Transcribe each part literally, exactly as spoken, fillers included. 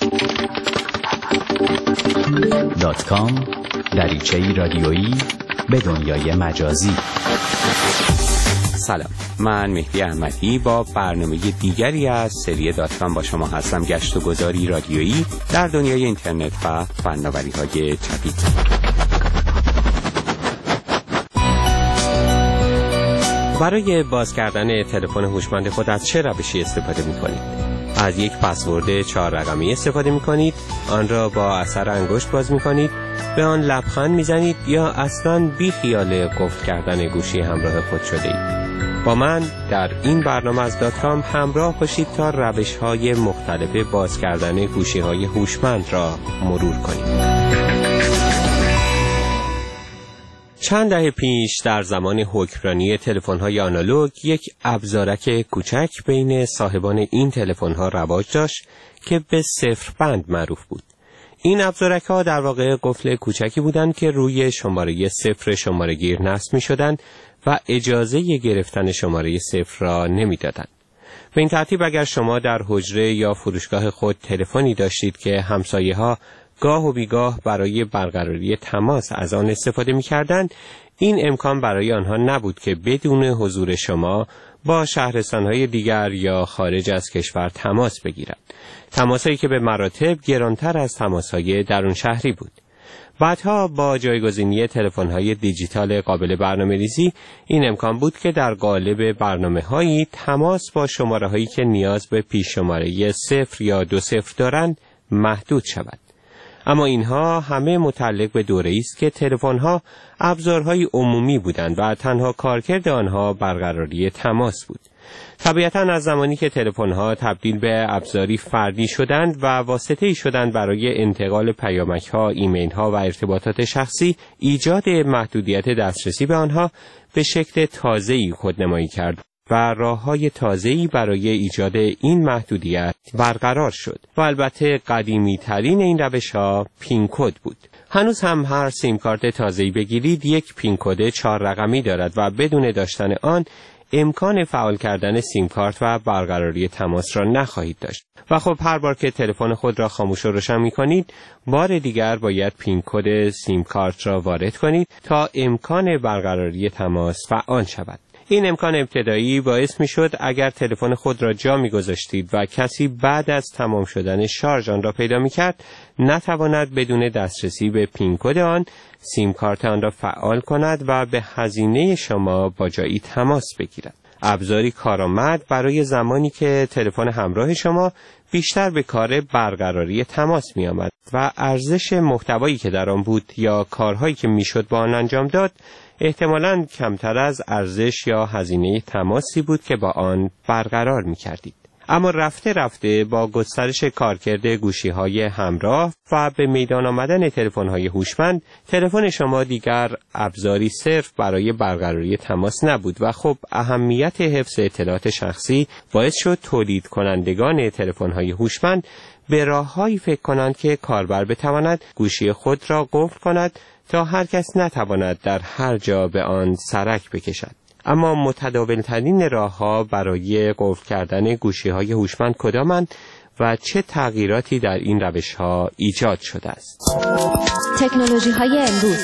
دات کام دریچه‌ای رادیویی به دنیای مجازی. سلام، من مهدی احمدی با برنامه دیگری از سری دات کام با شما هستم. گشت و گذاری رادیویی در دنیای اینترنت و فناوری‌های جدید. برای باز کردن تلفن هوشمند خود از چه روشی استفاده می‌کنید؟ از یک پسورد چهار رقمی استفاده می‌کنید، آن را با اثر انگشت باز می‌کنید، به آن لبخند می‌زنید یا اصلاً بی خیال قفل کردن گوشی همراه خود شده اید؟ با من در این برنامه از دات کام همراه باشید تا روش‌های مختلف باز کردن گوشی‌های هوشمند را مرور کنیم. چند دهه پیش در زمان حکمرانی تلفن‌های آنالوگ یک ابزارک کوچک بین صاحبان این تلفن‌ها رواج داشت که به صفر بند معروف بود. این ابزارک‌ها در واقع قفل کوچکی بودند که روی شماره صفر شماره‌گیر نصب می‌شدند و اجازه گرفتن شماره صفر را نمی‌دادند. به این ترتیب اگر شما در حجره یا فروشگاه خود تلفنی داشتید که همسایه‌ها گاه و بیگاه برای برقراری تماس از آن استفاده می‌کردند، این امکان برای آنها نبود که بدون حضور شما با شهرستان‌های دیگر یا خارج از کشور تماس بگیرند. تماسایی که به مراتب گرانتر از تماس‌های درون شهری بود. بعدها با جایگزینی تلفن‌های دیجیتال قابل برنامه‌ریزی این امکان بود که در قالب برنامه‌هایی تماس با شماره‌هایی که نیاز به پیش شماره صفر یا دو صفر دارند محدود شود. اما اینها همه متعلق به دوره‌ای است که تلفن‌ها ابزارهای عمومی بودند و تنها کارکرد آنها برقراری تماس بود. طبیعتاً از زمانی که تلفن‌ها تبدیل به ابزاری فردی شدند و واسطه‌ای شدند برای انتقال پیامک‌ها، ایمیل‌ها و ارتباطات شخصی، ایجاد محدودیت دسترسی به آنها به شکل تازه‌ای خودنمایی کرد و راه‌های تازه‌ای برای ایجاد این محدودیت برقرار شد و البته قدیمی‌ترین این روش‌ها پین کد بود. هنوز هم هر سیم کارت تازه‌ای بگیرید یک پین کد چهار رقمی دارد و بدون داشتن آن امکان فعال کردن سیم کارت و برقراری تماس را نخواهید داشت. و خب هر بار که تلفن خود را خاموش و روشن می‌کنید، بار دیگر باید پین کد سیم کارت را وارد کنید تا امکان برقراری تماس فعال شود. این امکان ابتدایی باعث می شد اگر تلفن خود را جا می گذاشتید و کسی بعد از تمام شدن شارژ آن را پیدا می کرد، نتواند بدون دسترسی به پین کد آن سیم کارت آن را فعال کند و به هزینه شما با جایی تماس بگیرد. ابزاری کارآمد برای زمانی که تلفن همراه شما بیشتر به کار برقراری تماس می آمد و ارزش محتوایی که در آن بود یا کارهایی که می شد با آن انجام داد احتمالاً کمتر از ارزش یا هزینه تماسی بود که با آن برقرار می کردید. اما رفته رفته با گسترش کارکرد گوشی‌های همراه و به میدان آمدن تلفن‌های هوشمند، تلفن شما دیگر ابزاری صرف برای برقراری تماس نبود و خب اهمیت حفظ اطلاعات شخصی باعث شد تولید کنندگان تلفن‌های هوشمند به راه‌هایی فکر کنند که کاربر بتواند گوشی خود را قفل کند تا هر کس نتواند در هر جا به آن سرک بکشد. اما متداول‌ترین راه‌ها برای قفل کردن گوشی‌های هوشمند کدامند و چه تغییراتی در این روش‌ها ایجاد شده است؟ تکنولوژی‌های امروز.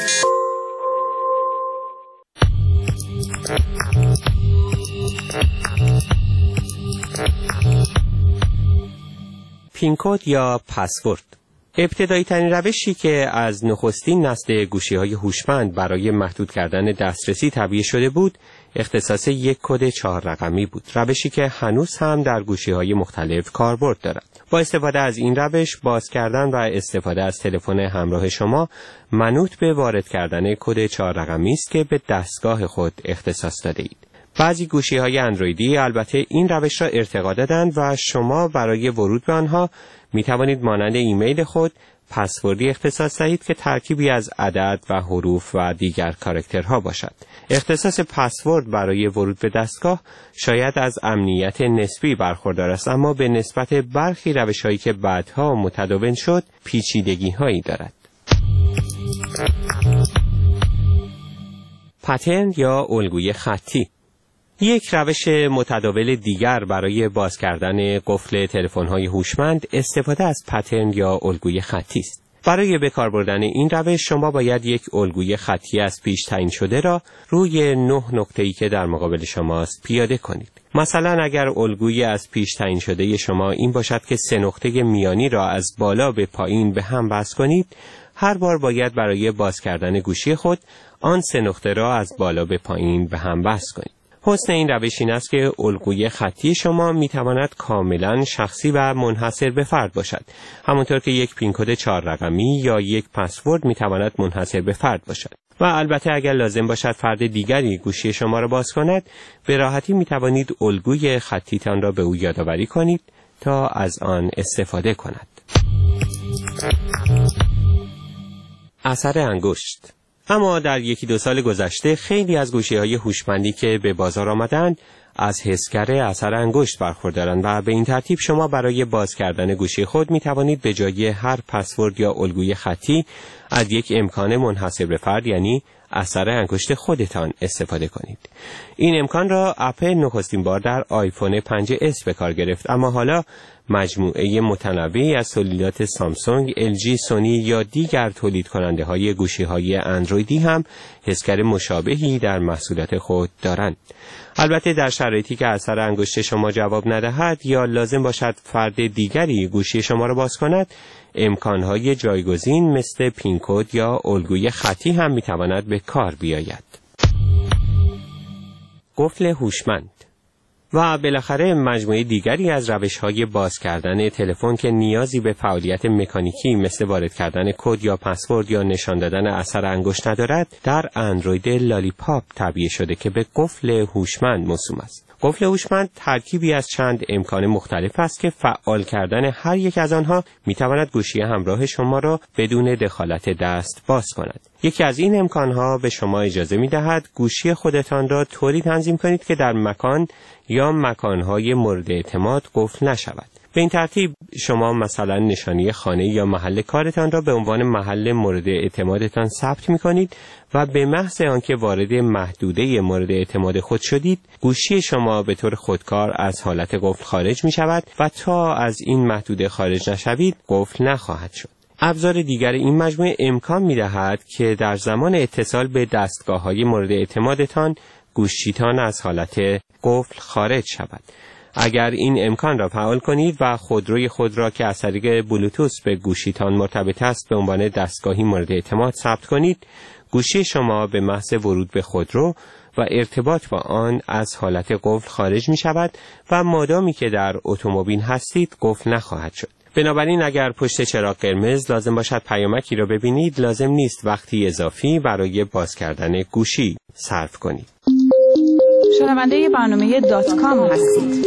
پین کد یا پسورد. ابتدایی ترین روشی که از نخستین نسل گوشی‌های هوشمند برای محدود کردن دسترسی طبیعی شده بود، اختصاص یک کد چهار رقمی بود. روشی که هنوز هم در گوشی‌های مختلف کاربرد دارد. با استفاده از این روش، باز کردن و استفاده از تلفن همراه شما منوط به وارد کردن کد چهار رقمی است که به دستگاه خود اختصاص داده اید. بعضی گوشی‌های اندرویدی البته این روش را ارتقا دادند و شما برای ورود به آنها می توانید مانند ایمیل خود پسوردی اختصاص دهید که ترکیبی از عدد و حروف و دیگر کاراکترها باشد. اختصاص پسورد برای ورود به دستگاه شاید از امنیت نسبی برخوردار است، اما به نسبت برخی روش‌هایی که بعدها متداول شد پیچیدگی‌هایی دارد. پترن یا الگوی خطی. یک روش متداول دیگر برای باز کردن قفل تلفن‌های هوشمند استفاده از پترن یا الگوی خطی است. برای به کار بردن این روش شما باید یک الگوی خطی از پیش تعیین شده را روی نه نقطه‌ای که در مقابل شماست پیاده کنید. مثلا اگر الگوی از پیش تعیین شده شما این باشد که سه نقطه میانی را از بالا به پایین به هم وصل کنید، هر بار باید برای باز کردن گوشی خود آن سه نقطه را از بالا به پایین به هم وصل کنید. حسن این روش این است که الگوی خطی شما میتواند کاملا شخصی و منحصر به فرد باشد، همونطور که یک پین کد چهار رقمی یا یک پسورد میتواند منحصر به فرد باشد. و البته اگر لازم باشد فرد دیگری گوشی شما را باز کند، به راحتی میتوانید الگوی خطیتان را به او یادآوری کنید تا از آن استفاده کند. اثر انگشت. اما در یکی دو سال گذشته خیلی از گوشی‌های هوشمندی که به بازار آمدند از حسگر اثر انگشت برخوردارند و به این ترتیب شما برای باز کردن گوشی خود می توانید به جای هر پسورد یا الگوی خطی از یک امکان منحصر به فرد یعنی اثر انگشت خودتان استفاده کنید. این امکان را اپل نخستین بار در آیفون پنج اس به کار گرفت، اما حالا مجموعه متنوعی از تولیدات سامسونگ، ال جی، سونی یا دیگر تولید کننده های گوشی های اندرویدی هم حسگر مشابهی در محصولات خود دارند. البته در شرایطی که اثر انگشت شما جواب ندهد یا لازم باشد فرد دیگری گوشی شما را باز کند، امکانهای جایگزین مثل پین کد یا الگوی خطی هم میتواند به کار بیاید. قفل هوشمند. و بالاخره مجموعه دیگری از روش‌های باز کردن تلفن که نیازی به فعالیت مکانیکی مثل وارد کردن کد یا پسورد یا نشان دادن اثر انگشت ندارد، در اندروید لالیپاپ تعبیه شده که به قفل هوشمند موسوم است. قفل هوشمند ترکیبی از چند امکان مختلف است که فعال کردن هر یک از آنها میتواند گوشی همراه شما را بدون دخالت دست باز کند. یکی از این امکانها به شما اجازه میدهد گوشی خودتان را طوری تنظیم کنید که در مکان یا مکانهای مورد اعتماد قفل نشود. به این ترتیب شما مثلا نشانی خانه یا محل کارتان را به عنوان محل مورد اعتمادتان ثبت می‌کنید و به محض آنکه وارد محدوده مورد اعتماد خود شدید، گوشی شما به طور خودکار از حالت قفل خارج می‌شود و تا از این محدوده خارج نشوید، قفل نخواهد شد. ابزار دیگر این مجموعه امکان می‌دهد که در زمان اتصال به دستگاه‌های مورد اعتمادتان گوشیتان از حالت قفل خارج شود. اگر این امکان را فعال کنید و خودروی خود را که از طریق بلوتوث به گوشیتان مرتبط است به عنوان دستگاهی مورد اعتماد ثبت کنید، گوشی شما به محض ورود به خودرو و ارتباط با آن از حالت قفل خارج می شود و مادامی که در اتومبیل هستید قفل نخواهد شد. بنابراین اگر پشت چراغ قرمز لازم باشد پیامکی را ببینید، لازم نیست وقتی اضافی برای باز کردن گوشی صرف کنید. شنونده برنامه دات کام هستید.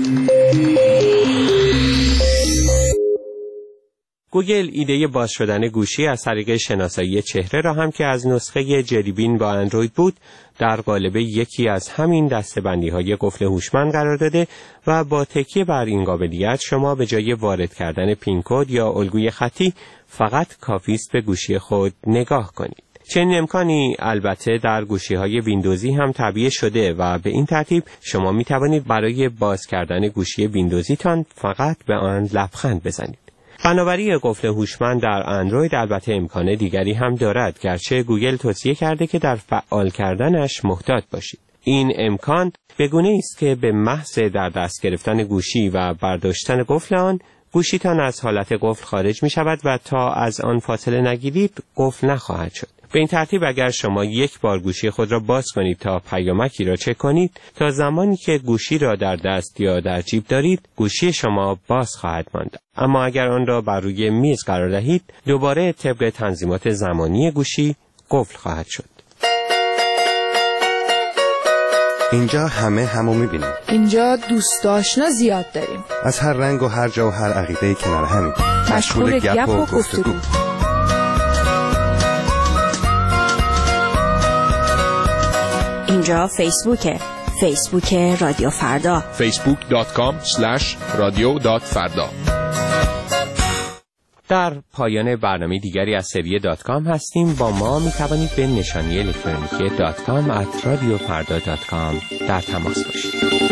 گوگل ایده باز شدن گوشی از طریق شناسایی چهره را هم که از نسخه جلی بین با اندروید بود در قالب یکی از همین دسته‌بندی‌های قفل هوشمند قرار داده و با تکیه بر این قابلیت شما به جای وارد کردن پین کد یا الگوی خطی فقط کافی است به گوشی خود نگاه کنید. چنین امکانی البته در گوشی‌های ویندوزی هم تعبیه شده و به این ترتیب شما می توانید برای باز کردن گوشی ویندوزیتان فقط به آن لبخند بزنید. فناوری قفل هوشمند در اندروید البته امکان دیگری هم دارد، گرچه گوگل توصیه کرده که در فعال کردنش محتاط باشید. این امکان به گونه‌ای است که به محض در دست گرفتن گوشی و برداشتن قفل آن، گوشیتان از حالت قفل خارج می شود و تا از آن فاصله نگیرید قفل نخواهد شد. به این ترتیب اگر شما یک بار گوشی خود را باز کنید تا پیامکی را چک کنید، تا زمانی که گوشی را در دست یا در جیب دارید گوشی شما باز خواهد ماند. اما اگر آن را بر روی میز قرار دهید، دوباره طبق تنظیمات زمانی گوشی قفل خواهد شد. اینجا همه همو میبینیم. اینجا دوست آشنا زیاد داریم. از هر رنگ و هر جا و هر عقیده کنار همیم. مشغول گپ و گفتگو. اینجا فیسبوکه. فیسبوک رادیو فردا. فیسبوک دات کام اسلش رادیو دات فردا. در پایان برنامه دیگری از سری دات کام هستیم. با ما می توانید به نشانی الکترونیکی دات کام ات رادیو فردا دات کام در تماس باشید.